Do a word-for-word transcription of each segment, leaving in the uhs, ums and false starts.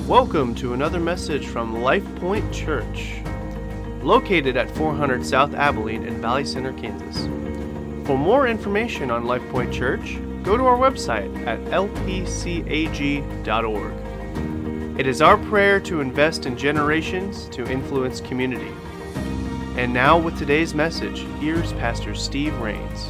Welcome to another message from Life Point Church, located at four hundred South Abilene in Valley Center, Kansas. For more information on Life Point Church, go to our website at l p c a g dot org. It is our prayer to invest in generations to influence community. And now with today's message, here's Pastor Steve Rains.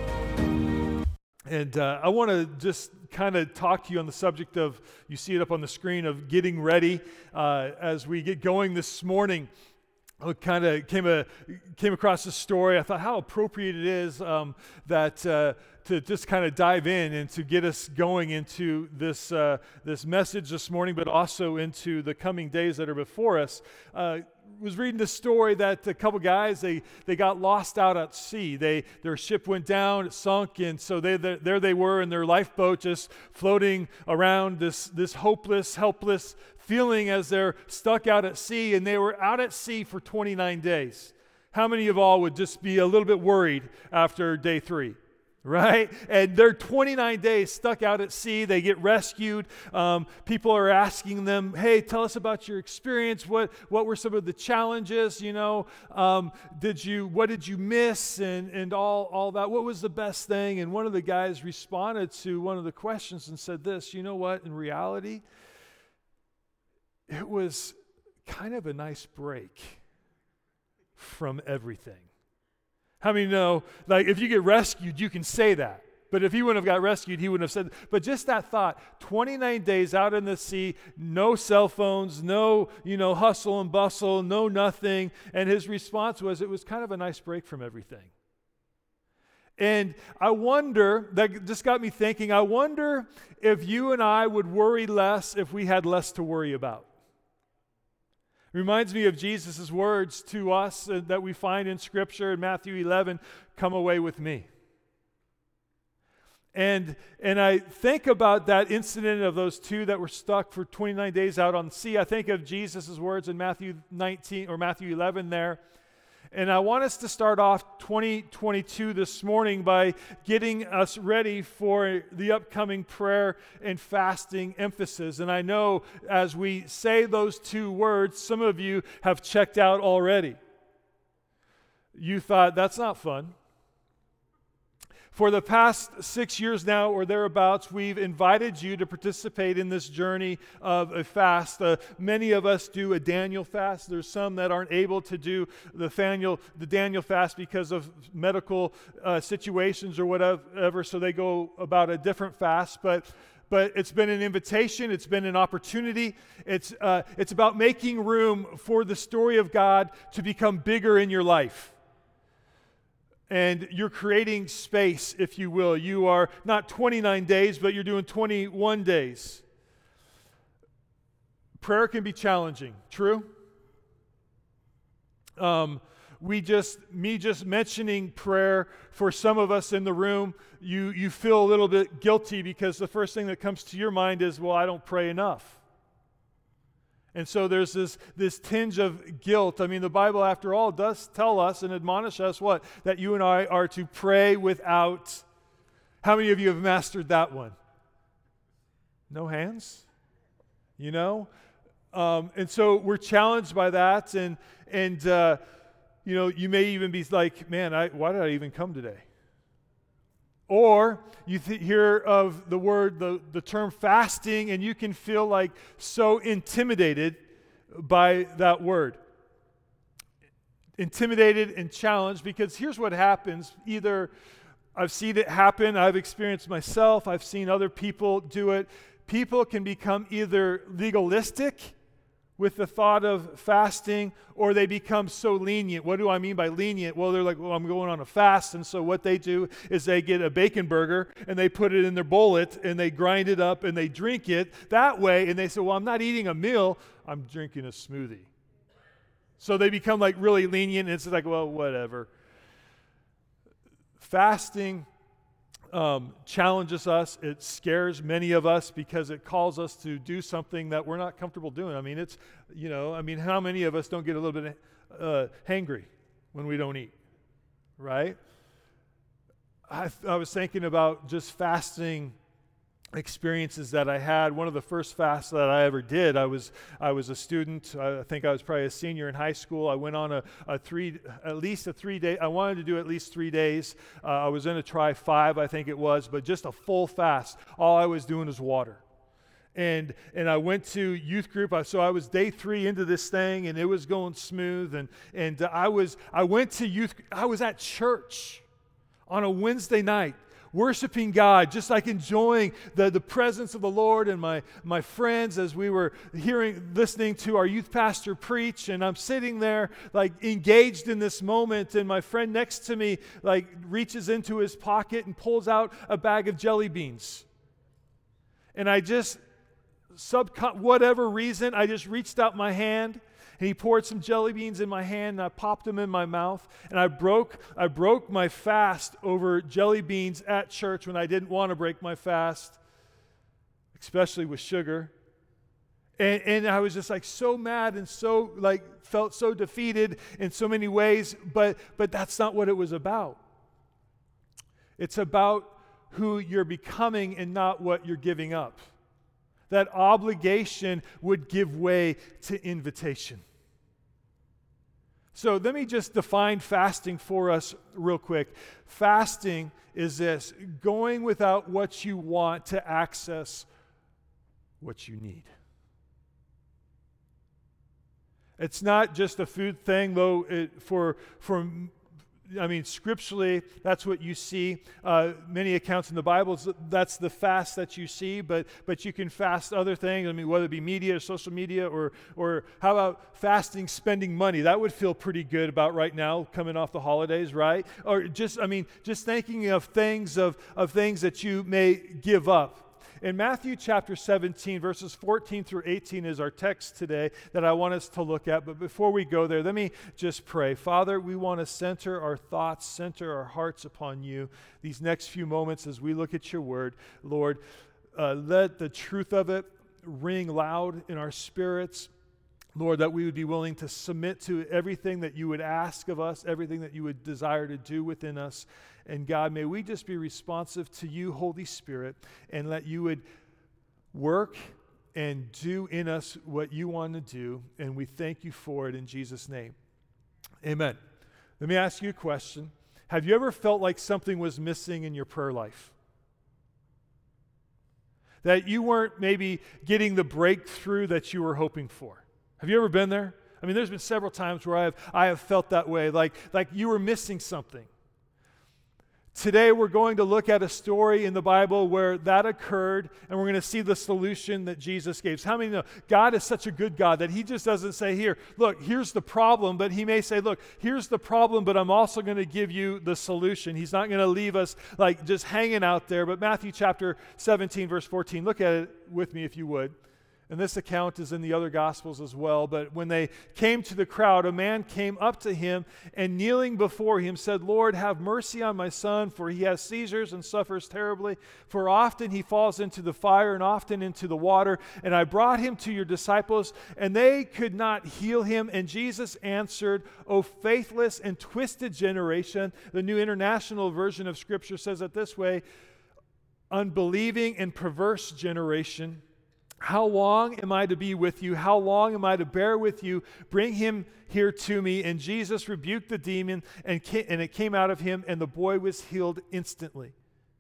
And uh, I want to just kind of talk to you on the subject of, you see it up on the screen, of getting ready uh, as we get going this morning. I kind of came a came across this story. I thought how appropriate it is um, that uh, to just kind of dive in and to get us going into this uh, this message this morning, but also into the coming days that are before us. Uh, was reading this story that a couple guys, they they got lost out at sea. They their ship went down, it sunk, and so they there they were in their lifeboat, just floating around this this hopeless, helpless feeling as they're stuck out at sea, and they were out at sea for twenty-nine days. How many of all would just be a little bit worried after day three? Right? And they're twenty-nine days stuck out at sea. They get rescued. Um, people are asking them, hey, tell us about your experience. What what were some of the challenges? You know, um, did you what did you miss and, and all, all that? What was the best thing? And one of the guys responded to one of the questions and said this, you know what, in reality, it was kind of a nice break from everything. How many know, like, if you get rescued, you can say that. But if he wouldn't have got rescued, he wouldn't have said, but just that thought, twenty-nine days out in the sea, no cell phones, no, you know, hustle and bustle, no nothing. And his response was, it was kind of a nice break from everything. And I wonder, that just got me thinking, I wonder if you and I would worry less if we had less to worry about. Reminds me of Jesus' words to us uh, that we find in Scripture in Matthew eleven, come away with me. And, and I think about that incident of those two that were stuck for twenty-nine days out on the sea. I think of Jesus' words in Matthew nineteen or Matthew eleven there. And I want us to start off twenty twenty-two this morning by getting us ready for the upcoming prayer and fasting emphasis. And I know as we say those two words, some of you have checked out already. You thought, that's not fun. For the past six years now or thereabouts, we've invited you to participate in this journey of a fast. Uh, many of us do a Daniel fast. There's some that aren't able to do the Daniel, the Daniel fast because of medical uh, situations or whatever, so they go about a different fast. But But it's been an invitation. It's been an opportunity. It's uh, it's about making room for the story of God to become bigger in your life. And you're creating space, if you will. You are not twenty-nine days, but you're doing twenty-one days. Prayer can be challenging. True? Um, we just, me just mentioning prayer, for some of us in the room, you, you feel a little bit guilty because the first thing that comes to your mind is, well, I don't pray enough. And so there's this, this tinge of guilt. I mean, the Bible, after all, does tell us and admonish us what? That you and I are to pray without. How many of you have mastered that one? No hands? You know? Um, and so we're challenged by that. And, and uh, you know, you may even be like, man, I, why did I even come today? Or you th- hear of the word, the, the term fasting, and you can feel like so intimidated by that word. Intimidated and challenged, because here's what happens. Either I've seen it happen, I've experienced myself, I've seen other people do it. People can become either legalistic with the thought of fasting, or they become so lenient. What do I mean by lenient? Well, they're like, well, I'm going on a fast, and so what they do is they get a bacon burger, and they put it in their bullet, and they grind it up, and they drink it that way, and they say, well, I'm not eating a meal, I'm drinking a smoothie. So they become like really lenient, and it's like, well, whatever. Fasting Um, challenges us. It scares many of us because it calls us to do something that we're not comfortable doing. I mean, it's, you know, I mean, how many of us don't get a little bit uh, hangry when we don't eat, right? I, I was thinking about just fasting experiences that I had. One of the first fasts that I ever did, I was I was a student. I think I was probably a senior in high school. I went on a, a three, at least a three day. I wanted to do at least three days. Uh, I was going to try five, I think it was, but just a full fast. All I was doing was water. And and I went to youth group. So I was day three into this thing, and it was going smooth. And and I was I went to youth. I was at church on a Wednesday night, worshiping God, just like enjoying the, the presence of the Lord and my, my friends as we were hearing, listening to our youth pastor preach. And I'm sitting there like engaged in this moment, and my friend next to me like reaches into his pocket and pulls out a bag of jelly beans. And I just, sub whatever reason, I just reached out my hand. And he poured some jelly beans in my hand, and I popped them in my mouth. And I broke I broke my fast over jelly beans at church when I didn't want to break my fast, especially with sugar. And, and I was just like so mad and so like felt so defeated in so many ways, but but that's not what it was about. It's about who you're becoming and not what you're giving up. That obligation would give way to invitation. So let me just define fasting for us real quick. Fasting is this: going without what you want to access what you need. It's not just a food thing, though. It, for for I mean, scripturally, that's what you see. Uh, many accounts in the Bible, that's the fast that you see, but but you can fast other things. I mean, whether it be media or social media, or or how about fasting spending money? That would feel pretty good about right now, coming off the holidays, right? Or just, I mean, just thinking of things of, of things that you may give up. In Matthew chapter seventeen, verses fourteen through eighteen is our text today that I want us to look at. But before we go there, let me just pray. Father, we want to center our thoughts, center our hearts upon you these next few moments as we look at your word. Lord, uh, let the truth of it ring loud in our spirits. Lord, that we would be willing to submit to everything that you would ask of us, everything that you would desire to do within us. And God, may we just be responsive to you, Holy Spirit, and let you would work and do in us what you want to do. And we thank you for it in Jesus' name. Amen. Let me ask you a question. Have you ever felt like something was missing in your prayer life? That you weren't maybe getting the breakthrough that you were hoping for? Have you ever been there? I mean, there's been several times where I have I have felt that way, like, like you were missing something. Today we're going to look at a story in the Bible where that occurred, and we're going to see the solution that Jesus gave. So how many know God is such a good God that he just doesn't say, here, look, here's the problem, but he may say, look, here's the problem, but I'm also going to give you the solution. He's not going to leave us like just hanging out there. But Matthew chapter seventeen, verse fourteen, look at it with me if you would. And this account is in the other Gospels as well. But when they came to the crowd, a man came up to him and kneeling before him said, Lord, have mercy on my son, for he has seizures and suffers terribly. For often he falls into the fire and often into the water. And I brought him to your disciples, and they could not heal him. And Jesus answered, O faithless and twisted generation. The New International Version of Scripture says it this way, unbelieving and perverse generation. How long am I to be with you? How long am I to bear with you? Bring him here to me. And Jesus rebuked the demon, and, came, and it came out of him, and the boy was healed instantly.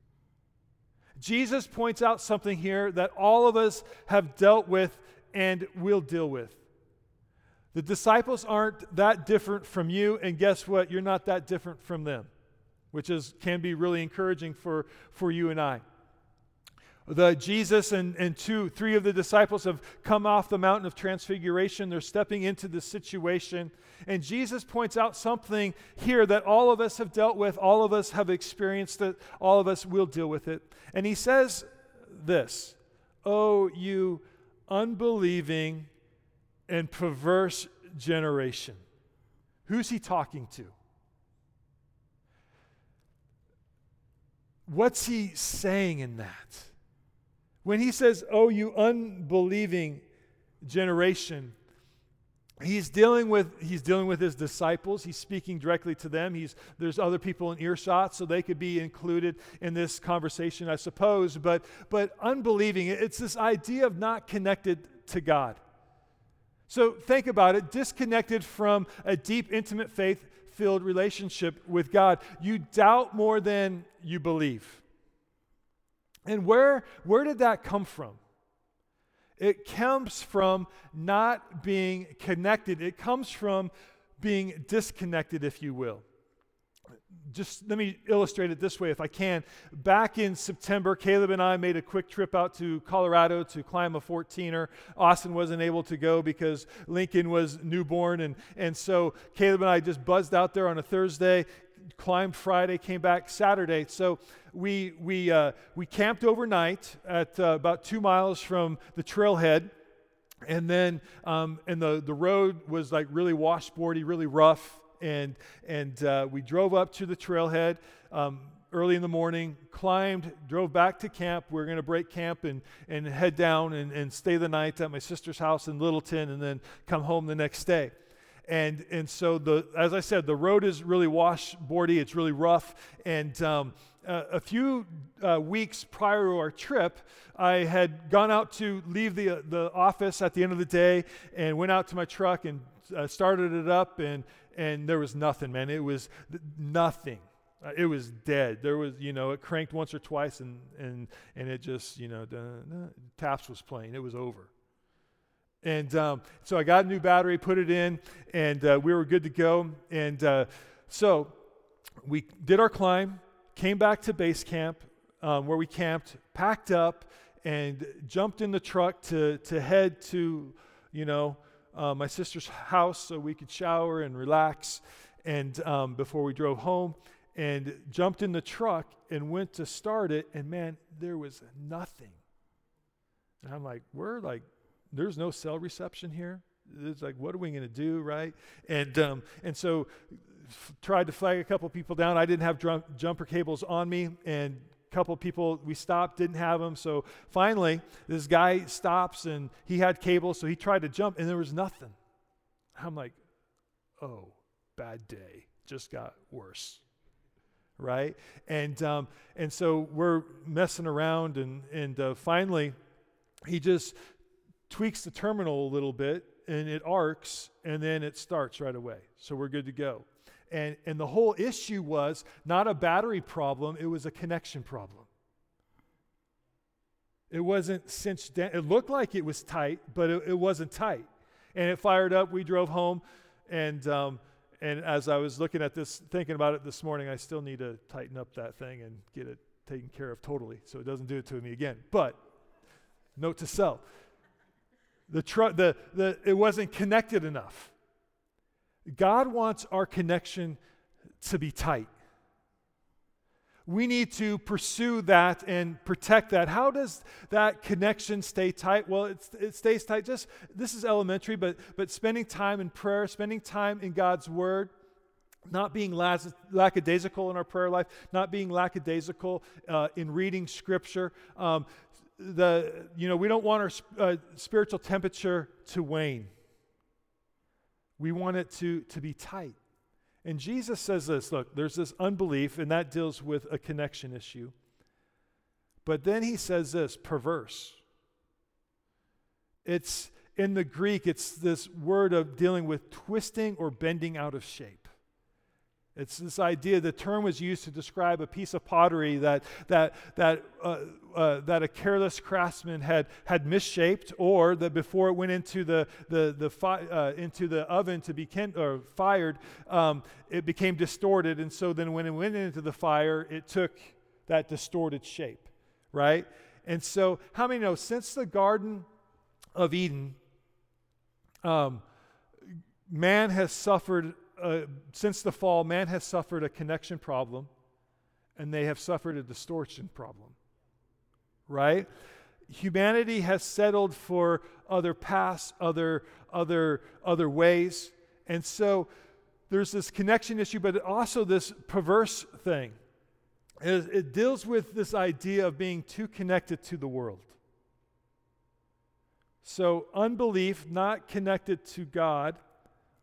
Jesus points out something here that all of us have dealt with and will deal with. The disciples aren't that different from you, and guess what? You're not that different from them, which is can be really encouraging for, for you and I. The Jesus and, and two, three of the disciples have come off the mountain of transfiguration. They're stepping into the situation. And Jesus points out something here that all of us have dealt with, all of us have experienced it, all of us will deal with it. And he says this, oh, you unbelieving and perverse generation. Who's he talking to? What's he saying in that? When he says, oh, you unbelieving generation, he's dealing with he's dealing with his disciples. He's speaking directly to them. He's there's other people in earshot, so they could be included in this conversation, I suppose. But but unbelieving, it's this idea of not connected to God. So think about it, disconnected from a deep, intimate, faith-filled relationship with God. You doubt more than you believe. And where, where did that come from? It comes from not being connected. It comes from being disconnected, if you will. Just let me illustrate it this way if I can. Back in September, Caleb and I made a quick trip out to Colorado to climb a fourteener. Austin wasn't able to go because Lincoln was newborn, and, and so Caleb and I just buzzed out there on a Thursday, climbed Friday, came back Saturday. So we we uh, we camped overnight at uh, about two miles from the trailhead, and then um, and the the road was like really washboardy, really rough. And and uh, we drove up to the trailhead um, early in the morning, climbed, drove back to camp. We were going to break camp and, and head down and, and stay the night at my sister's house in Littleton and then come home the next day. And and so, the as I said, the road is really washboardy. It's really rough. And um, uh, a few uh, weeks prior to our trip, I had gone out to leave the, uh, the office at the end of the day and went out to my truck and uh, started it up and And there was nothing, man. It was nothing. Uh, it was dead. There was, you know, it cranked once or twice, and and and it just, you know, duh, duh, taps was playing. It was over. And um, so I got a new battery, put it in, and uh, we were good to go. And uh, so we did our climb, came back to base camp um, where we camped, packed up, and jumped in the truck to to head to, you know, Uh, my sister's house so we could shower and relax and um, before we drove home, and jumped in the truck and went to start it, and man, there was nothing. And I'm like, we're like, there's no cell reception here. It's like, what are we going to do, right? And um, and so f- tried to flag a couple people down. I didn't have drum- jumper cables on me, and couple of people, we stopped, didn't have them. So finally, this guy stops, and he had cables, so he tried to jump, and there was nothing. I'm like, oh, bad day. Just got worse, right? And um, and so we're messing around, and, and uh, finally, he just tweaks the terminal a little bit, and it arcs, and then it starts right away. So we're good to go. And and the whole issue was not a battery problem, it was a connection problem. It wasn't cinched down. It looked like it was tight, but it, it wasn't tight. And it fired up. We drove home, and um, and as I was looking at this, thinking about it this morning, I still need to tighten up that thing and get it taken care of totally so it doesn't do it to me again. But note to self, the tr- the the it wasn't connected enough. God wants our connection to be tight. We need to pursue that and protect that. How does that connection stay tight? Well, it's, it stays tight. Just this is elementary, but but spending time in prayer, spending time in God's Word, not being las- lackadaisical in our prayer life, not being lackadaisical uh, in reading Scripture. Um, the you know we don't want our uh, spiritual temperature to wane. We want it to, to be tight. And Jesus says this, look, there's this unbelief, and that deals with a connection issue. But then he says this, perverse. It's, in the Greek, it's this word of dealing with twisting or bending out of shape. It's this idea, the term was used to describe a piece of pottery that that that uh, uh, that a careless craftsman had had misshaped, or that before it went into the the the fi- uh, into the oven to be kin- or fired, um, it became distorted, and so then when it went into the fire, it took that distorted shape, right? And so, how many know since the Garden of Eden, um, man has suffered. Uh, since the fall, man has suffered a connection problem, and they have suffered a distortion problem, right? Humanity has settled for other paths, other other other ways, and so there's this connection issue, but also this perverse thing. It, it deals with this idea of being too connected to the world. So unbelief, not connected to God,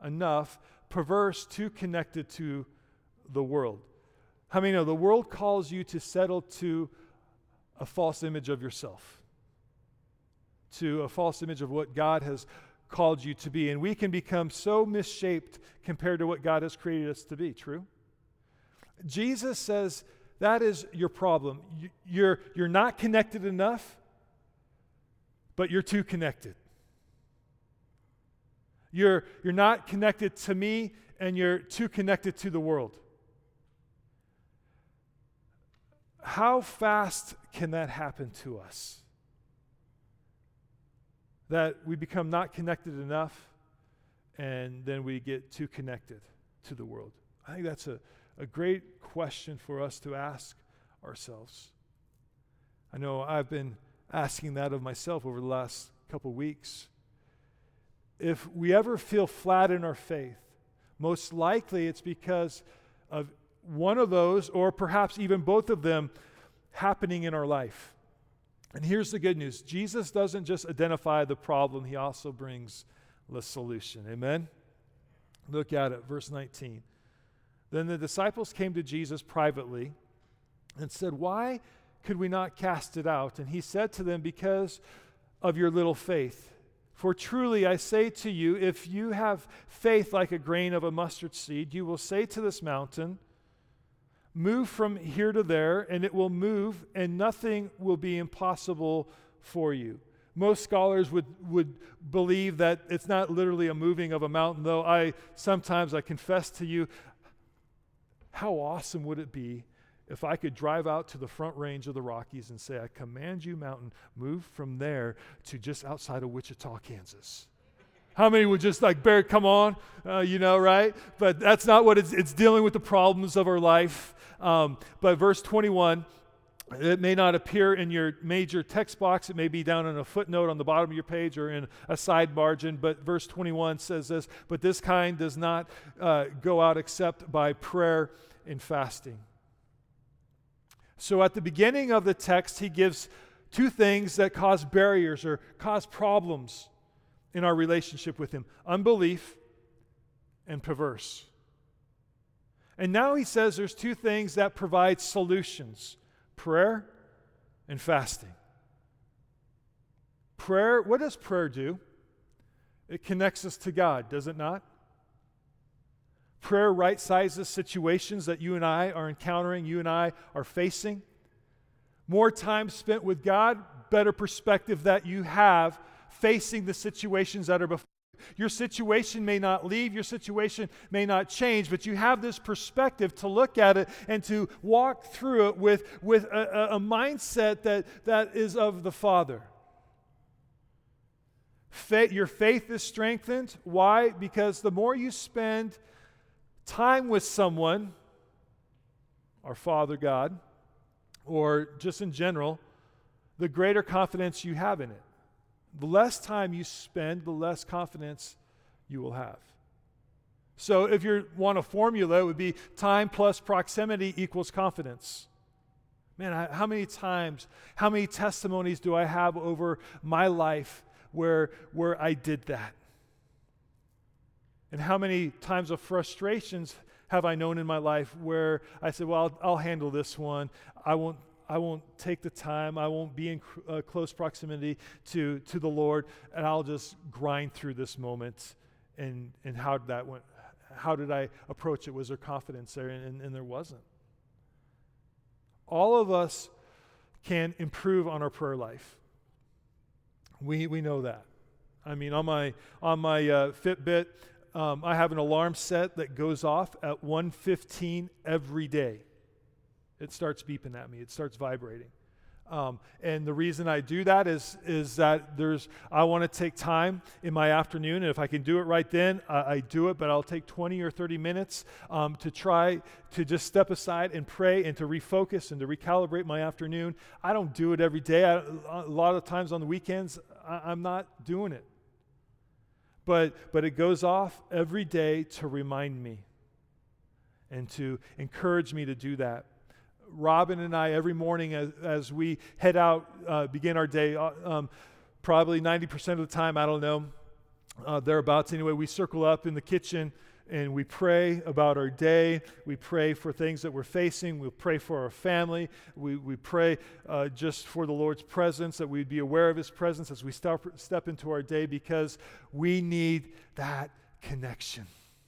enough, perverse, too connected to the world. How many know the world calls you to settle to a false image of yourself, to a false image of what God has called you to be, and we can become so misshaped compared to what God has created us to be. True? Jesus says that is your problem. You, you're, you're not connected enough, but you're too connected. You're, you're not connected to me, and you're too connected to the world. How fast can that happen to us? That we become not connected enough, and then we get too connected to the world. I think that's a, a great question for us to ask ourselves. I know I've been asking that of myself over the last couple weeks. If we ever feel flat in our faith, most likely it's because of one of those, or perhaps even both of them, happening in our life. And here's the good news. Jesus doesn't just identify the problem, he also brings the solution. Amen? Look at it, verse nineteen. Then the disciples came to Jesus privately and said, "Why could we not cast it out?" And he said to them, "Because of your little faith. For truly I say to you, if you have faith like a grain of a mustard seed, you will say to this mountain, 'Move from here to there,' and it will move, and nothing will be impossible for you." Most scholars would, would believe that it's not literally a moving of a mountain, though I sometimes I confess to you, how awesome would it be if I could drive out to the front range of the Rockies and say, "I command you, mountain, move from there to just outside of Wichita, Kansas." How many would just like, "Bear, come on," uh, you know, right? But that's not what it's, it's dealing with the problems of our life. Um, but verse twenty-one, it may not appear in your major text box. It may be down in a footnote on the bottom of your page or in a side margin. But verse twenty-one says this, "But this kind does not uh, go out except by prayer and fasting." So at the beginning of the text, he gives two things that cause barriers or cause problems in our relationship with him: unbelief and perverse. And now he says there's two things that provide solutions: prayer and fasting. Prayer, what does prayer do? It connects us to God, does it not? Prayer right-sizes situations that you and I are encountering, you and I are facing. More time spent with God, better perspective that you have facing the situations that are before you. Your situation may not leave, your situation may not change, but you have this perspective to look at it and to walk through it with, with a, a mindset that, that is of the Father. Faith, your faith is strengthened. Why? Because the more you spend time with someone, our Father God, or just in general, the greater confidence you have in it. The less time you spend, the less confidence you will have. So if you want a formula, it would be time plus proximity equals confidence. Man, I, how many times, how many testimonies do I have over my life where, where I did that? And how many times of frustrations have I known in my life where I said, well, I'll, I'll handle this one. I won't I won't take the time. I won't be in uh, close proximity to, to the Lord, and I'll just grind through this moment. And, and how did that went? How did I approach it? Was there confidence there? And, and, and there wasn't. All of us can improve on our prayer life. We we know that. I mean, on my on my uh, Fitbit, um, I have an alarm set that goes off at one fifteen every day. It starts beeping at me. It starts vibrating. Um, and the reason I do that is, is that there's I want to take time in my afternoon, and if I can do it right then, I, I do it, but I'll take twenty or thirty minutes um, to try to just step aside and pray and to refocus and to recalibrate my afternoon. I don't do it every day. I, a lot of times on the weekends, I, I'm not doing it. But, but it goes off every day to remind me and to encourage me to do that. Robin and I, every morning as, as we head out, uh, begin our day, uh, um, probably ninety percent of the time, I don't know, uh, thereabouts. Anyway, we circle up in the kitchen and we pray about our day. We pray for things that we're facing. We'll pray for our family. We, we pray uh, just for the Lord's presence, that we'd be aware of His presence as we step, step into our day, because we need that connection.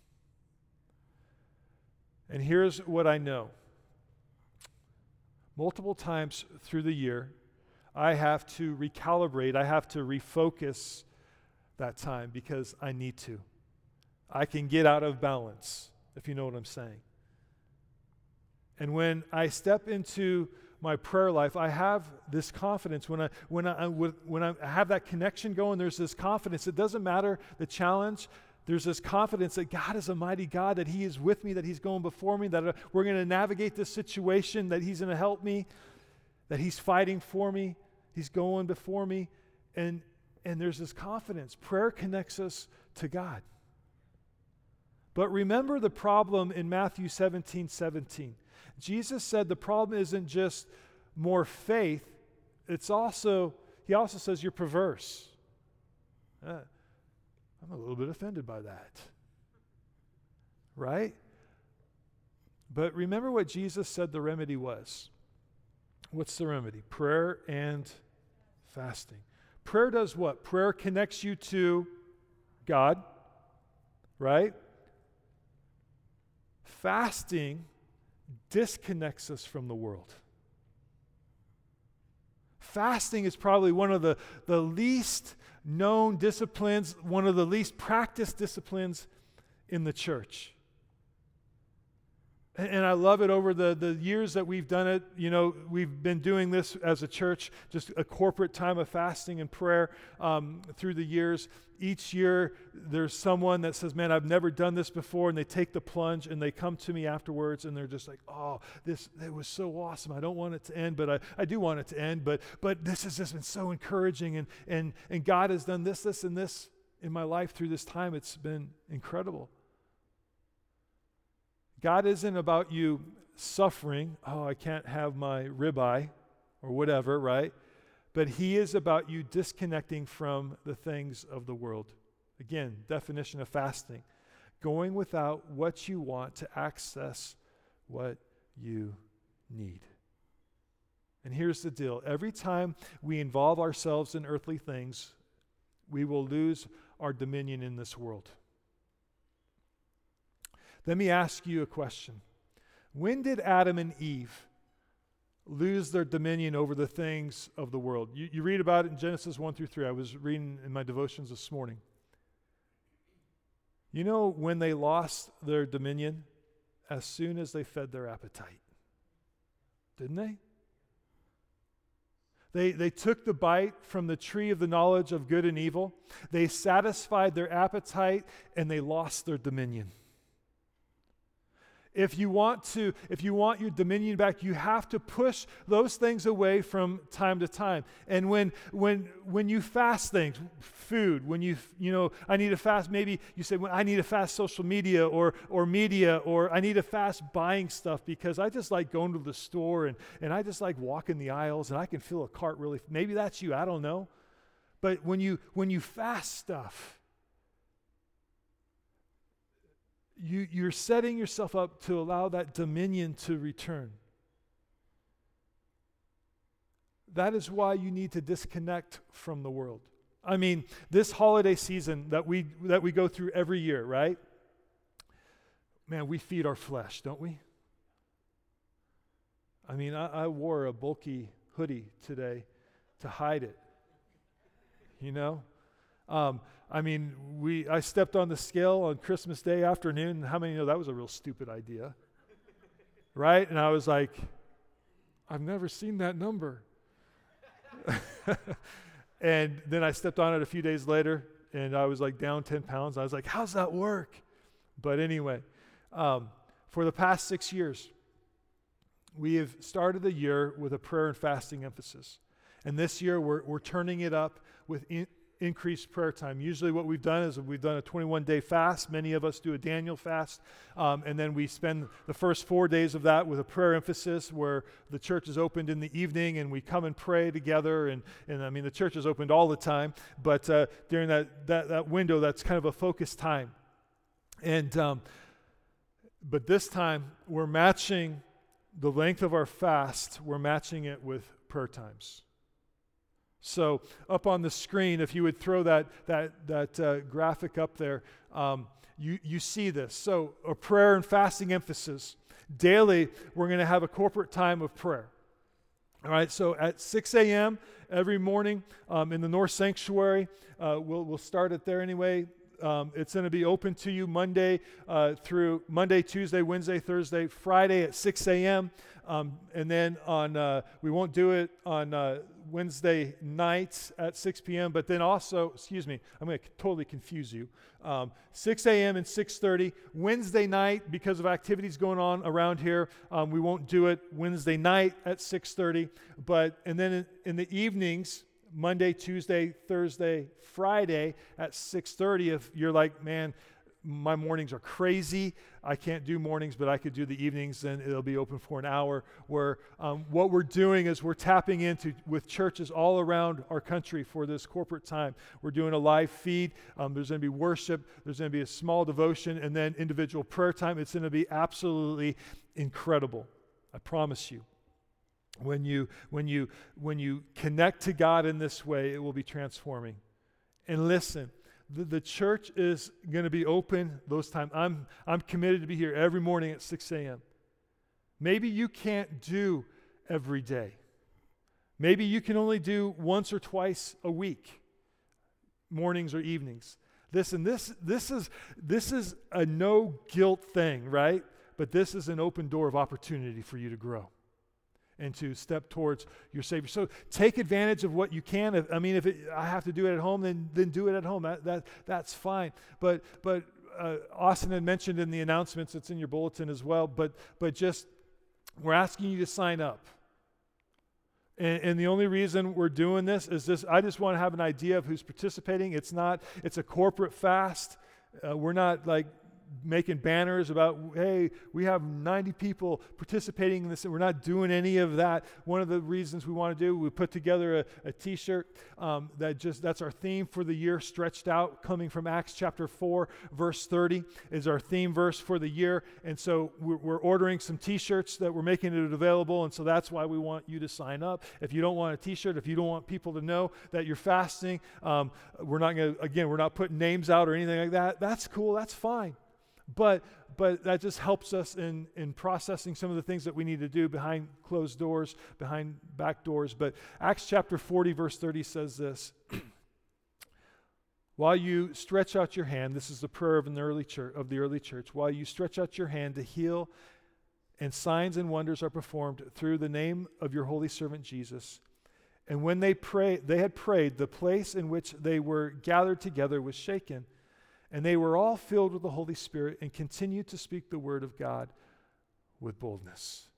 And here's what I know. Multiple times through the year, I have to recalibrate, I have to refocus that time because I need to. I can get out of balance, if you know what I'm saying. And when I step into my prayer life, I have this confidence. When I when I when I have that connection going, there's this confidence. It doesn't matter the challenge. There's this confidence that God is a mighty God, that He is with me, that He's going before me, that we're going to navigate this situation, that He's going to help me, that He's fighting for me, He's going before me. And, and there's this confidence. Prayer connects us to God. But remember the problem in Matthew seventeen seventeen. Jesus said the problem isn't just more faith, it's also, He also says you're perverse. Uh, I'm a little bit offended by that. Right? But remember what Jesus said the remedy was. What's the remedy? Prayer and fasting. Prayer does what? Prayer connects you to God, right? Fasting disconnects us from the world. Fasting is probably one of the, the least known disciplines, one of the least practiced disciplines in the church. And, and I love it. Over the, the years that we've done it, you know, we've been doing this as a church, just a corporate time of fasting and prayer um, through the years. Each year, there's someone that says, man, I've never done this before, and they take the plunge, and they come to me afterwards, and they're just like, oh, this it was so awesome. I don't want it to end, but I, I do want it to end, but but this has just been so encouraging, and, and, and God has done this, this, and this in my life through this time. It's been incredible. God isn't about you suffering, oh, I can't have my ribeye, or whatever, right? But He is about you disconnecting from the things of the world. Again, definition of fasting. Going without what you want to access what you need. And here's the deal. Every time we involve ourselves in earthly things, we will lose our dominion in this world. Let me ask you a question. When did Adam and Eve lose their dominion over the things of the world? You, you read about it in Genesis one through three. I was reading in my devotions this morning. You know when they lost their dominion? As soon as they fed their appetite. Didn't they? They, they took the bite from the tree of the knowledge of good and evil. They satisfied their appetite and they lost their dominion. If you want to, if you want your dominion back, you have to push those things away from time to time. And when when when you fast things, food, when you you know, I need to fast, maybe you say, well, I need to fast social media or or media, or I need to fast buying stuff because I just like going to the store and, and I just like walking the aisles and I can fill a cart really. Maybe that's you, I don't know. But when you when you fast stuff, You, you're setting yourself up to allow that dominion to return. That is why you need to disconnect from the world. I mean, this holiday season that we that we go through every year, right? Man, we feed our flesh, don't we? I mean, I, I wore a bulky hoodie today to hide it. You know? Um, I mean, we. I stepped on the scale on Christmas Day afternoon. How many know that was a real stupid idea? Right? And I was like, I've never seen that number. And then I stepped on it a few days later, and I was like down ten pounds. I was like, how's that work? But anyway, um, for the past six years, we have started the year with a prayer and fasting emphasis. And this year, we're, we're turning it up with in, increased prayer time. Usually what we've done is we've done a twenty-one day fast. Many of us do a Daniel fast. Um, and then we spend the first four days of that with a prayer emphasis where the church is opened in the evening and we come and pray together. And, and I mean, the church is opened all the time. But uh, during that, that, that window, that's kind of a focused time. And um, but this time, we're matching the length of our fast. We're matching it with prayer times. So up on the screen, if you would throw that that that uh, graphic up there, um, you you see this. So a prayer and fasting emphasis. Daily, we're going to have a corporate time of prayer. All right. So at six a.m. every morning um, in the North Sanctuary, uh, we'll we'll start it there anyway. Um, it's going to be open to you Monday uh, through Monday, Tuesday, Wednesday, Thursday, Friday at six a.m. Um, and then on uh, we won't do it on uh, Wednesday nights at six p.m. But then also, excuse me, I'm going to totally confuse you. Um, six a.m. and six thirty. Wednesday night, because of activities going on around here, um, we won't do it Wednesday night at six thirty. But and then in, in the evenings, Monday, Tuesday, Thursday, Friday at six thirty. If you're like, man, my mornings are crazy, I can't do mornings, but I could do the evenings, then it'll be open for an hour. Where um, what we're doing is we're tapping into with churches all around our country for this corporate time. We're doing a live feed. Um, there's going to be worship. There's going to be a small devotion, and then individual prayer time. It's going to be absolutely incredible. I promise you. When you when you when you connect to God in this way, it will be transforming. And listen, the, the church is going to be open those times. I'm I'm committed to be here every morning at six a.m. Maybe you can't do every day. Maybe you can only do once or twice a week, mornings or evenings. Listen, this this is this is a no guilt thing, right? But this is an open door of opportunity for you to grow and to step towards your Savior. So take advantage of what you can. If, I mean, if it, I have to do it at home, then then do it at home. That that that's fine. But but uh, Austin had mentioned in the announcements, it's in your bulletin as well. But but just we're asking you to sign up. And, and the only reason we're doing this is this. I just want to have an idea of who's participating. It's not. It's a corporate fast. Uh, we're not like making banners about, hey, we have ninety people participating in this. We're not doing any of that. One of the reasons we want to do, we put together a, a t-shirt um, that just, that's our theme for the year, stretched out, coming from Acts chapter four, verse thirty is our theme verse for the year. And so we're, we're ordering some t-shirts that we're making it available. And so that's why we want you to sign up. If you don't want a t-shirt, if you don't want people to know that you're fasting, um, we're not going to, again, we're not putting names out or anything like that. That's cool. That's fine. But but that just helps us in, in processing some of the things that we need to do behind closed doors, behind back doors. But Acts chapter forty, verse thirty says this. While you stretch out your hand, this is the prayer of, an early church, of the early church, while you stretch out your hand to heal, and signs and wonders are performed through the name of your holy servant Jesus. And when they pray, they had prayed, the place in which they were gathered together was shaken. And they were all filled with the Holy Spirit and continued to speak the word of God with boldness.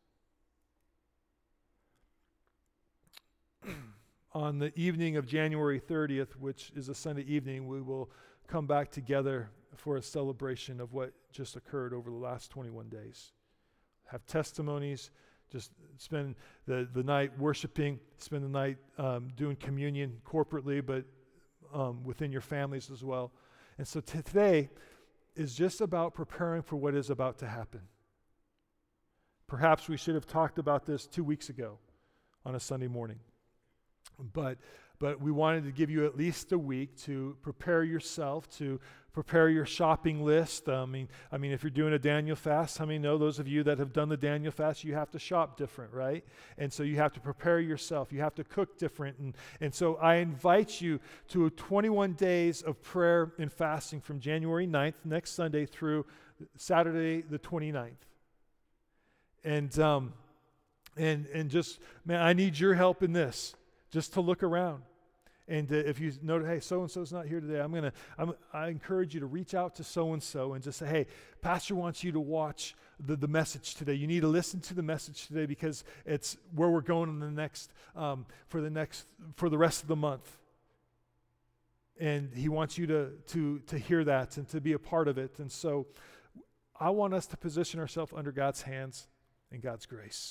On the evening of January thirtieth, which is a Sunday evening, we will come back together for a celebration of what just occurred over the last twenty-one days. Have testimonies, just spend the, the night worshiping, spend the night um, doing communion corporately, but um, within your families as well. And so t- today is just about preparing for what is about to happen. Perhaps we should have talked about this two weeks ago on a Sunday morning. But but we wanted to give you at least a week to prepare yourself, to prepare your shopping list. I mean, I mean, if you're doing a Daniel fast, how many know, those of you that have done the Daniel fast, you have to shop different, right? And so you have to prepare yourself. You have to cook different. And, and so I invite you to twenty-one days of prayer and fasting from January ninth, next Sunday, through Saturday the twenty-ninth. And um, and and just, man, I need your help in this. Just to look around. And uh, if you notice, hey, so-and-so's not here today, I'm going to, I'm, I encourage you to reach out to so-and-so and just say, hey, Pastor wants you to watch the, the message today. You need to listen to the message today because it's where we're going in the next, um, for the next, for the rest of the month. And he wants you to, to, to hear that and to be a part of it. And so I want us to position ourselves under God's hands and God's grace.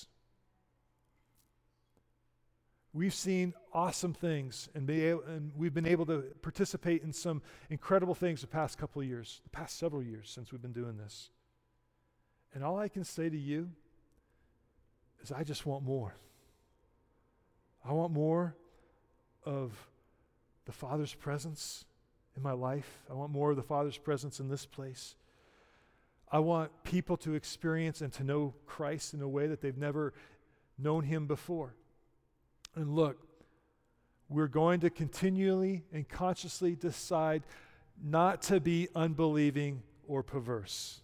We've seen awesome things and, be able, and we've been able to participate in some incredible things the past couple of years, the past several years since we've been doing this. And all I can say to you is I just want more. I want more of the Father's presence in my life. I want more of the Father's presence in this place. I want people to experience and to know Christ in a way that they've never known him before. And look, we're going to continually and consciously decide not to be unbelieving or perverse,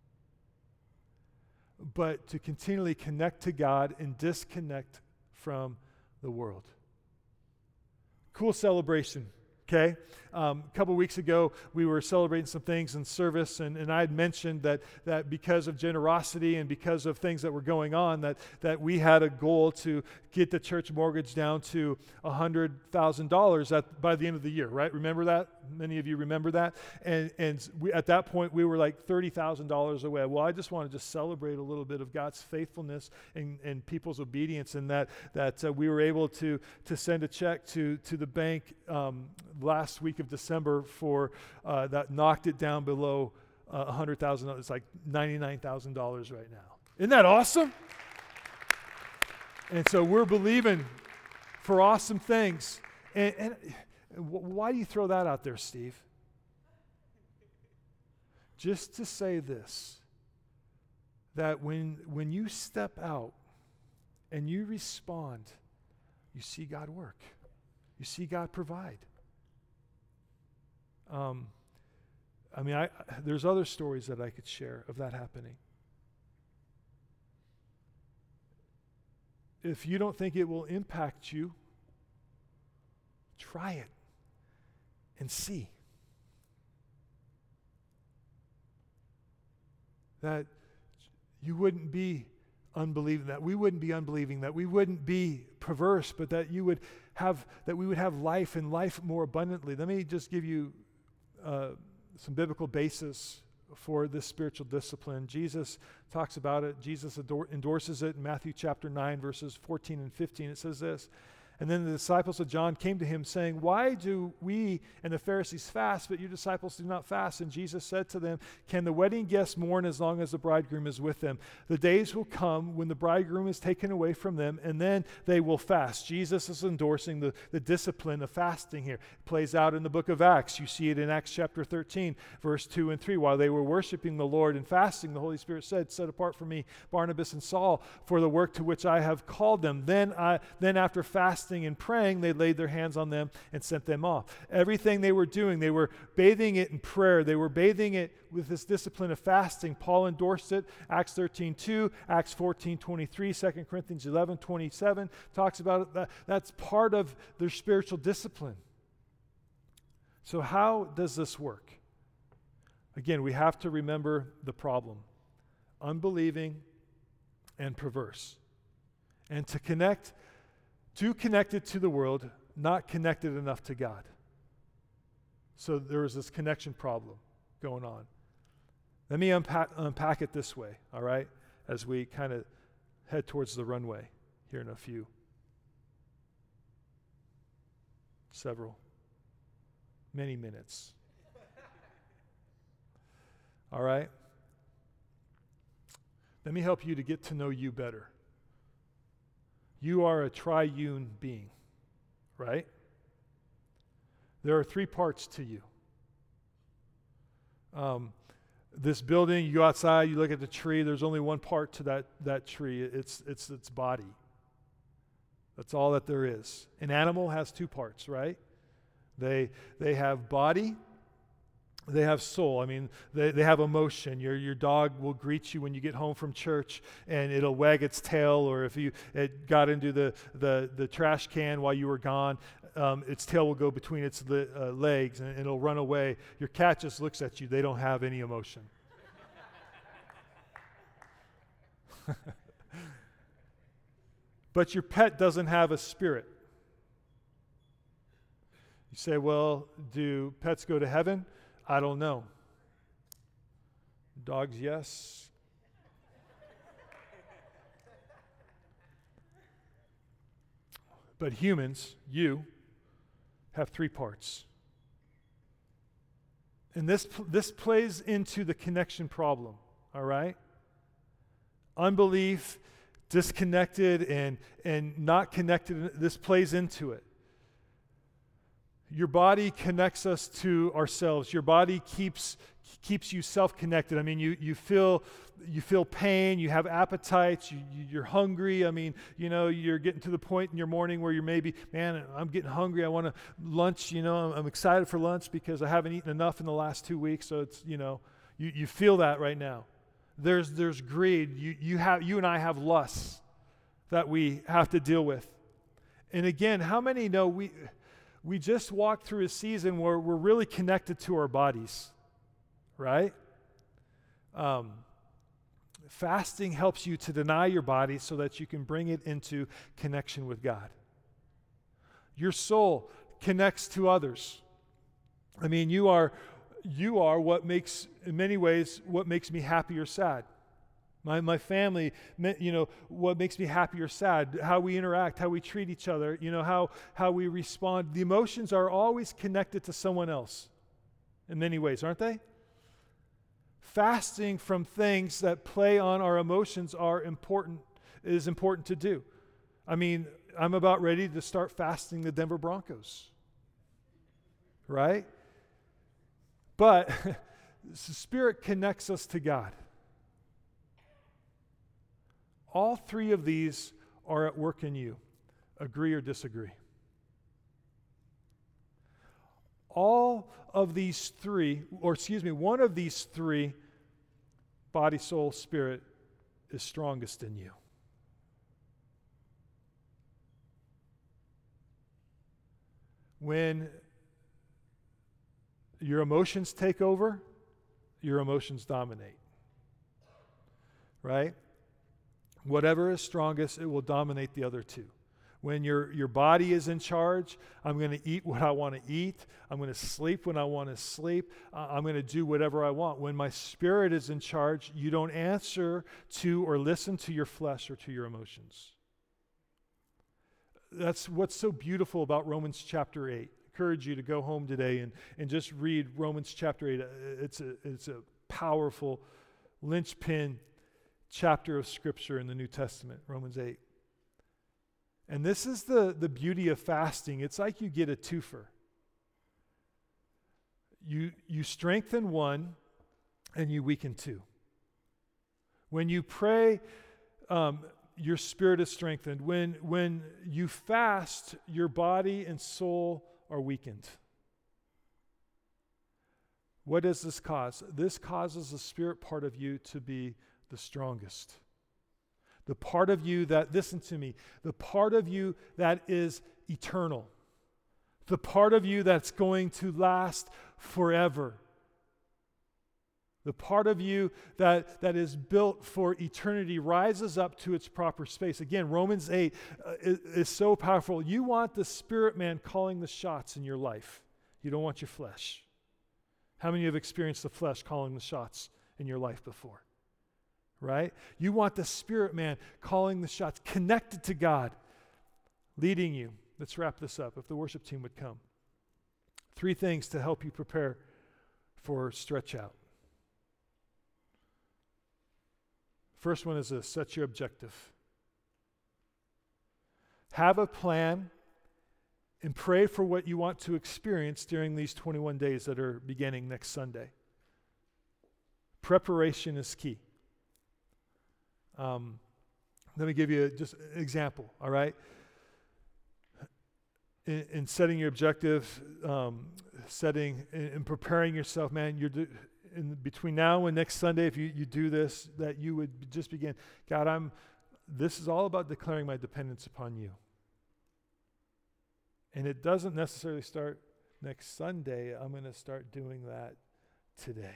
but to continually connect to God and disconnect from the world. Cool celebration, okay? Um, a couple weeks ago, we were celebrating some things in service, and, and I had mentioned that that because of generosity and because of things that were going on, that, that we had a goal to get the church mortgage down to one hundred thousand dollars at, by the end of the year, right? Remember that? Many of you remember that? And, and we, at that point, we were like thirty thousand dollars away. Well, I just want to just celebrate a little bit of God's faithfulness and, and people's obedience, and that, that uh, we were able to, to send a check to, to the bank um, last week of December for uh, that knocked it down below uh, one hundred thousand dollars. It's like ninety-nine thousand dollars right now. Isn't that awesome? And so we're believing for awesome things. And, and why do you throw that out there, Steve? Just to say this, that when, when you step out and you respond, you see God work. You see God provide. Um, I mean, I, there's other stories that I could share of that happening. If you don't think it will impact you, try it and see. That you wouldn't be unbelieving, that we wouldn't be unbelieving, that we wouldn't be perverse, but that you would have, that we would have life and life more abundantly. Let me just give you uh, some biblical basis for this spiritual discipline. Jesus talks about it. Jesus ador- endorses it in Matthew chapter nine, verses fourteen and fifteen. It says this, "And then the disciples of John came to him, saying, 'Why do we and the Pharisees fast, but your disciples do not fast?' And Jesus said to them, 'Can the wedding guests mourn as long as the bridegroom is with them? The days will come when the bridegroom is taken away from them, and then they will fast.'" Jesus is endorsing the, the discipline of fasting here. It plays out in the book of Acts. You see it in Acts chapter thirteen, verse two and three. "While they were worshiping the Lord and fasting, the Holy Spirit said, 'Set apart for me Barnabas and Saul for the work to which I have called them.' Then, I, then after fasting and praying, they laid their hands on them and sent them off." Everything they were doing, they were bathing it in prayer. They were bathing it with this discipline of fasting. Paul endorsed it. Acts thirteen two, Acts fourteen twenty-three, Second Corinthians eleven twenty-seven talks about it. That, that's part of their spiritual discipline. So how does this work? Again, we have to remember the problem: unbelieving and perverse. And to connect Too connected to the world, not connected enough to God. So there is this connection problem going on. Let me unpack, unpack it this way, all right, as we kind of head towards the runway here in a few, several, many minutes. All right? Let me help you to get to know you better. You are a triune being, right? There are three parts to you. Um, this building, you go outside, you look at the tree, there's only one part to that, that tree. It's, it's its body. That's all that there is. An animal has two parts, right? They, they have body, they have soul. I mean, they, they have emotion. Your your dog will greet you when you get home from church, and it'll wag its tail, or if you it got into the, the, the trash can while you were gone, um, its tail will go between its le- uh, legs, and it'll run away. Your cat just looks at you. They don't have any emotion. But your pet doesn't have a spirit. You say, well, do pets go to heaven? I don't know. Dogs, yes. But humans, you, have three parts. And this, this plays into the connection problem, all right? Unbelief, disconnected, and, and not connected, this plays into it. Your body connects us to ourselves. Your body keeps keeps you self-connected. I mean, you you feel you feel pain, you have appetites, you, you're hungry. I mean, you know, you're getting to the point in your morning where you're maybe, man, I'm getting hungry. I want to lunch, you know, I'm, I'm excited for lunch because I haven't eaten enough in the last two weeks. So it's, you know, you, you feel that right now. There's there's greed. You you have you and I have lusts that we have to deal with. And again, how many know we we just walked through a season where we're really connected to our bodies, right? Um, fasting helps you to deny your body so that you can bring it into connection with God. Your soul connects to others. I mean, you are you are what makes, in many ways, what makes me happy or sad. My my family, you know, what makes me happy or sad, how we interact, how we treat each other, you know, how, how we respond. The emotions are always connected to someone else in many ways, aren't they? Fasting from things that play on our emotions are important, is important to do. I mean, I'm about ready to start fasting the Denver Broncos, right? But the Spirit connects us to God. All three of these are at work in you. Agree or disagree? All of these three, or excuse me, one of these three, body, soul, spirit, is strongest in you. When your emotions take over, your emotions dominate. Right? Whatever is strongest, it will dominate the other two. When your, your body is in charge, I'm going to eat what I want to eat. I'm going to sleep when I want to sleep. Uh, I'm going to do whatever I want. When my spirit is in charge, you don't answer to or listen to your flesh or to your emotions. That's what's so beautiful about Romans chapter eight. I encourage you to go home today and, and just read Romans chapter eight. It's a, it's a powerful linchpin chapter of Scripture in the New Testament, Romans eight. And this is the, the beauty of fasting. It's like you get a twofer. You, you strengthen one and you weaken two. When you pray, um, your spirit is strengthened. When, when you fast, your body and soul are weakened. What does this cause? This causes the spirit part of you to be the strongest. The part of you that, listen to me, the part of you that is eternal. The part of you that's going to last forever. The part of you that, that is built for eternity rises up to its proper space. Again, Romans eight uh, is, is so powerful. You want the spirit man calling the shots in your life. You don't want your flesh. How many have experienced the flesh calling the shots in your life before? Right? You want the spirit man calling the shots, connected to God, leading you. Let's wrap this up. If the worship team would come. Three things to help you prepare for stretch out. First one is this: set your objective. Have a plan and pray for what you want to experience during these twenty-one days that are beginning next Sunday. Preparation is key. Um, let me give you just an example, all right? In, in setting your objective, um, setting and preparing yourself, man, you're do, in between now and next Sunday, if you, you do this, that you would just begin, God, I'm, this is all about declaring my dependence upon you. And it doesn't necessarily start next Sunday. I'm going to start doing that today.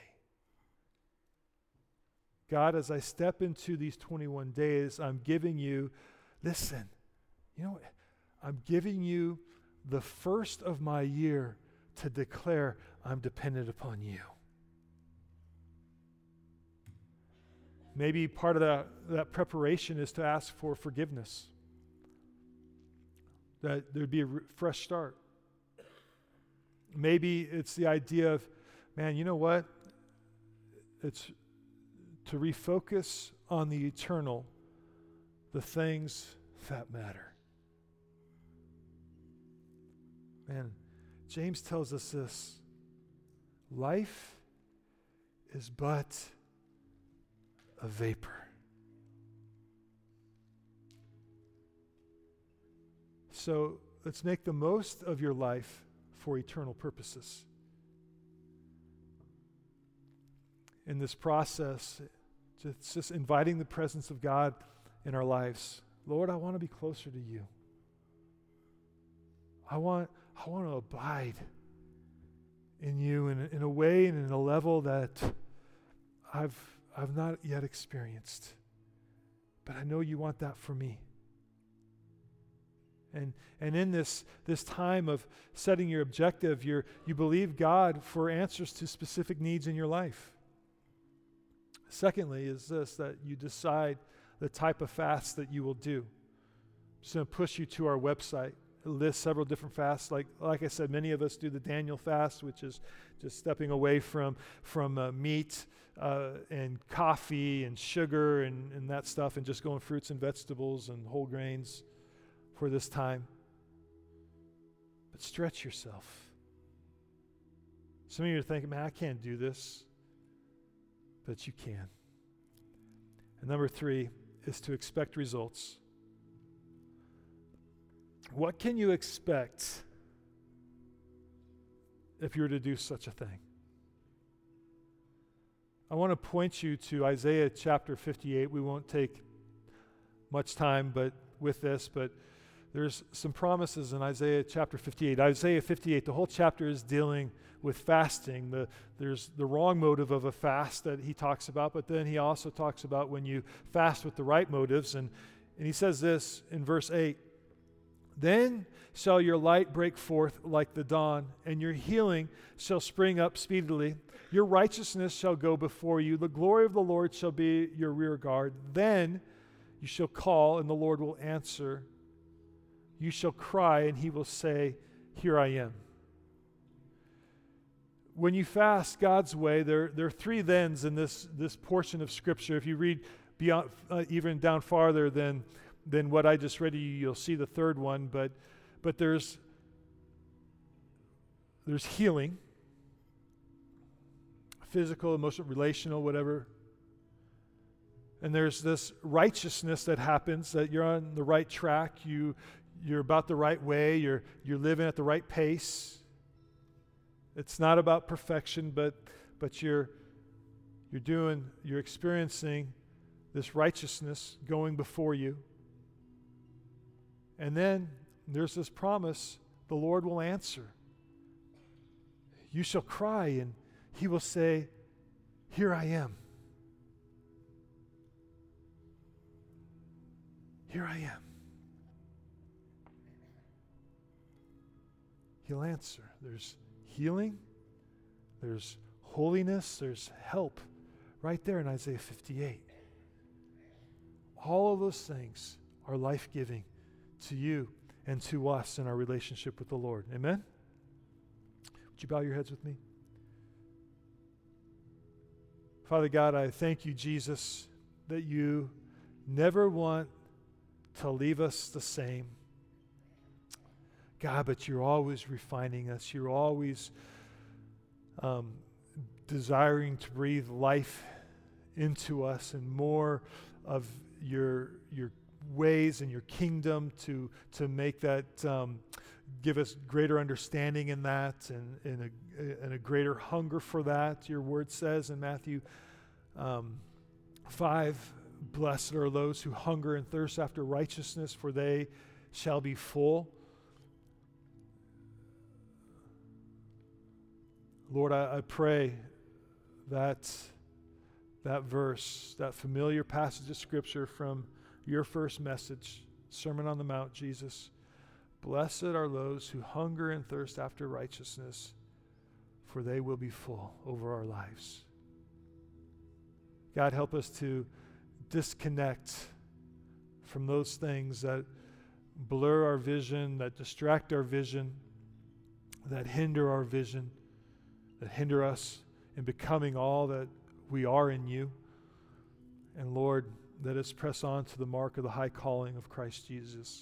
God, as I step into these twenty-one days, I'm giving you, listen, you know what? I'm giving you the first of my year to declare I'm dependent upon you. Maybe part of that, that preparation is to ask for forgiveness, that there'd be a re- fresh start. Maybe it's the idea of, man, you know what? It's to refocus on the eternal, the things that matter. Man, James tells us this. Life is but a vapor. So let's make the most of your life for eternal purposes. In this process, it's just inviting the presence of God in our lives. Lord, I want to be closer to you. I want, I want to abide in you in, in a way and in a level that I've, I've not yet experienced. But I know you want that for me. And and in this, this time of setting your objective, you're, you believe God for answers to specific needs in your life. Secondly is this, that you decide the type of fast that you will do. I'm just going to push you to our website. It lists several different fasts. Like like I said, many of us do the Daniel fast, which is just stepping away from, from uh, meat uh, and coffee and sugar and, and that stuff and just going fruits and vegetables and whole grains for this time. But stretch yourself. Some of you are thinking, man, I can't do this. But you can. And number three is to expect results. What can you expect if you were to do such a thing? I want to point you to Isaiah chapter fifty-eight. We won't take much time but with this, but there's some promises in Isaiah chapter fifty-eight. Isaiah fifty-eight, the whole chapter is dealing with fasting. The, there's the wrong motive of a fast that he talks about, but then he also talks about when you fast with the right motives. And, and he says this in verse eight, "Then shall your light break forth like the dawn, and your healing shall spring up speedily. Your righteousness shall go before you. The glory of the Lord shall be your rear guard. Then you shall call, and the Lord will answer. You shall cry, and he will say, here I am." When you fast God's way, there, there are three thens in this, this portion of Scripture. If you read beyond, uh, even down farther than, than what I just read to you, you'll see the third one. But, but there's, there's healing, physical, emotional, relational, whatever. And there's this righteousness that happens, that you're on the right track, you, you're about the right way, you're, you're living at the right pace. It's not about perfection, but but you're you're doing, you're experiencing this righteousness going before you. And then there's this promise, the Lord will answer. You shall cry, and he will say, here I am. Here I am. He'll answer. There's healing, there's holiness, there's help right there in Isaiah fifty-eight. All of those things are life-giving to you and to us in our relationship with the Lord. Amen? Would you bow your heads with me? Father God, I thank you, Jesus, that you never want to leave us the same. God, but you're always refining us. You're always um, desiring to breathe life into us and more of your your ways and your kingdom to to make that um, give us greater understanding in that and, and, a, and a greater hunger for that. Your word says in Matthew um, five, blessed are those who hunger and thirst after righteousness, for they shall be full. Lord, I, I pray that that verse, that familiar passage of Scripture from your first message, Sermon on the Mount, Jesus, Blessed are those who hunger and thirst after righteousness, for they will be full over our lives. God, help us to disconnect from those things that blur our vision, that distract our vision, that hinder our vision, that hinder us in becoming all that we are in you. And Lord, let us press on to the mark of the high calling of Christ Jesus.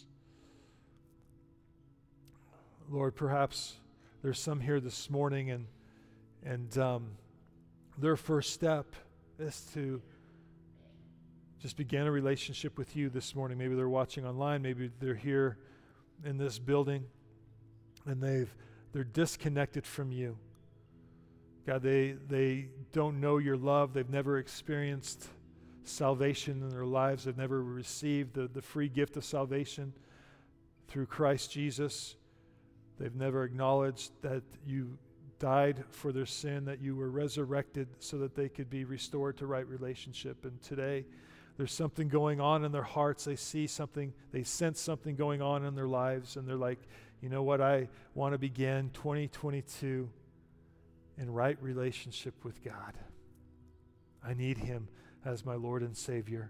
Lord, perhaps there's some here this morning and and um, their first step is to just begin a relationship with you this morning. Maybe they're watching online, maybe they're here in this building and they've they're disconnected from you. God, they they don't know your love. They've never experienced salvation in their lives. They've never received the, the free gift of salvation through Christ Jesus. They've never acknowledged that you died for their sin, that you were resurrected so that they could be restored to right relationship. And today, there's something going on in their hearts. They see something, they sense something going on in their lives, and they're like, you know what, I want to begin twenty twenty-two in right relationship with God. I need him as my Lord and Savior.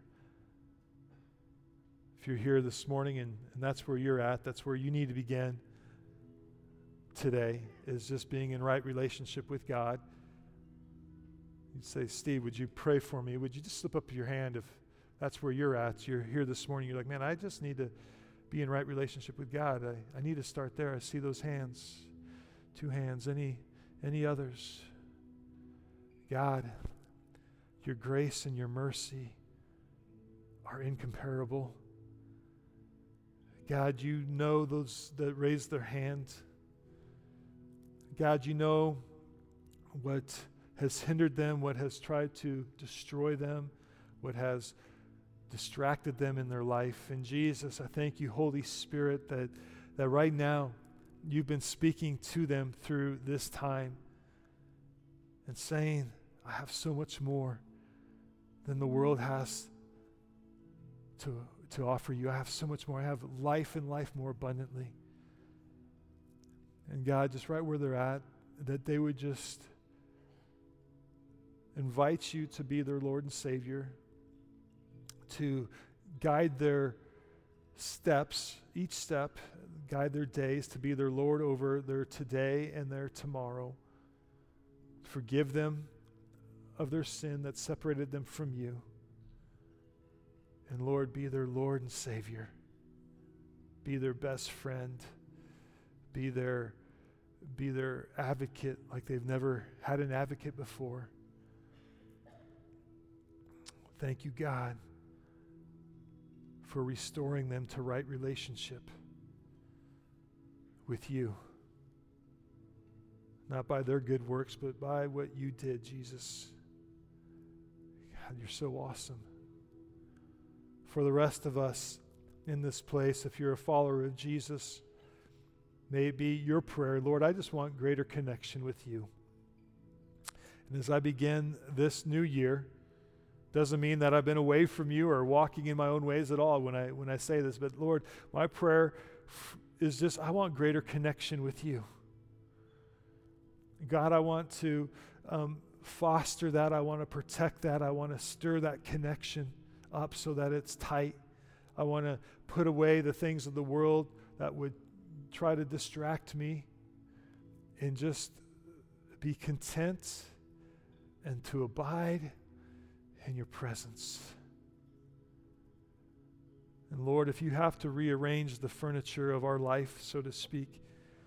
If you're here this morning and, and that's where you're at, that's where you need to begin today, is just being in right relationship with God. You'd say, Steve, would you pray for me? Would you just slip up your hand if that's where you're at? You're here this morning, you're like, man, I just need to be in right relationship with God. I, I need to start there. I see those hands, two hands. Any, any others? God, your grace and your mercy are incomparable. God, you know those that raised their hand. God, you know what has hindered them, what has tried to destroy them, what has distracted them in their life. And Jesus, I thank you, Holy Spirit, that, that right now you've been speaking to them through this time and saying, I have so much more than the world has to, to offer you. I have so much more. I have life and life more abundantly. And God, just right where they're at, that they would just invite you to be their Lord and Savior, to guide their steps, each step, guide their days, to be their Lord over their today and their tomorrow. Forgive them of their sin that separated them from you. And Lord, be their Lord and Savior. Be their best friend. Be their, be their advocate like they've never had an advocate before. Thank you, God, for restoring them to right relationship with you. Not by their good works, but by what you did, Jesus. God, you're so awesome. For the rest of us in this place, if you're a follower of Jesus, may it be your prayer, Lord, I just want greater connection with you. And as I begin this new year, doesn't mean that I've been away from you or walking in my own ways at all when I when I say this, but Lord, my prayer f- is just I want greater connection with you. God, I want to um, foster that. I want to protect that. I want to stir that connection up so that it's tight. I want to put away the things of the world that would try to distract me and just be content and to abide in your presence. And Lord, if you have to rearrange the furniture of our life, so to speak,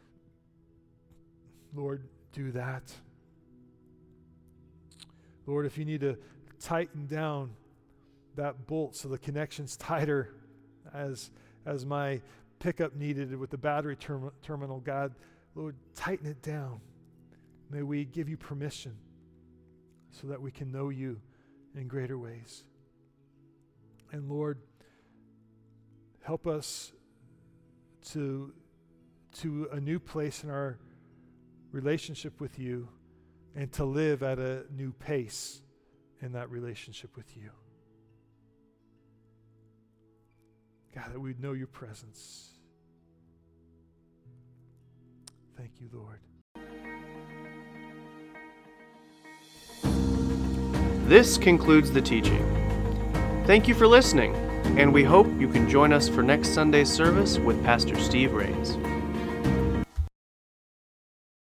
Lord, do that. Lord, if you need to tighten down that bolt so the connection's tighter as as my pickup needed it with the battery term- terminal, God, Lord, tighten it down. May we give you permission so that we can know you in greater ways. And Lord, help us to, to a new place in our relationship with you and to live at a new pace in that relationship with you. God, that we'd know your presence. Thank you, Lord. This concludes the teaching. Thank you for listening, and we hope you can join us for next Sunday's service with Pastor Steve Rains.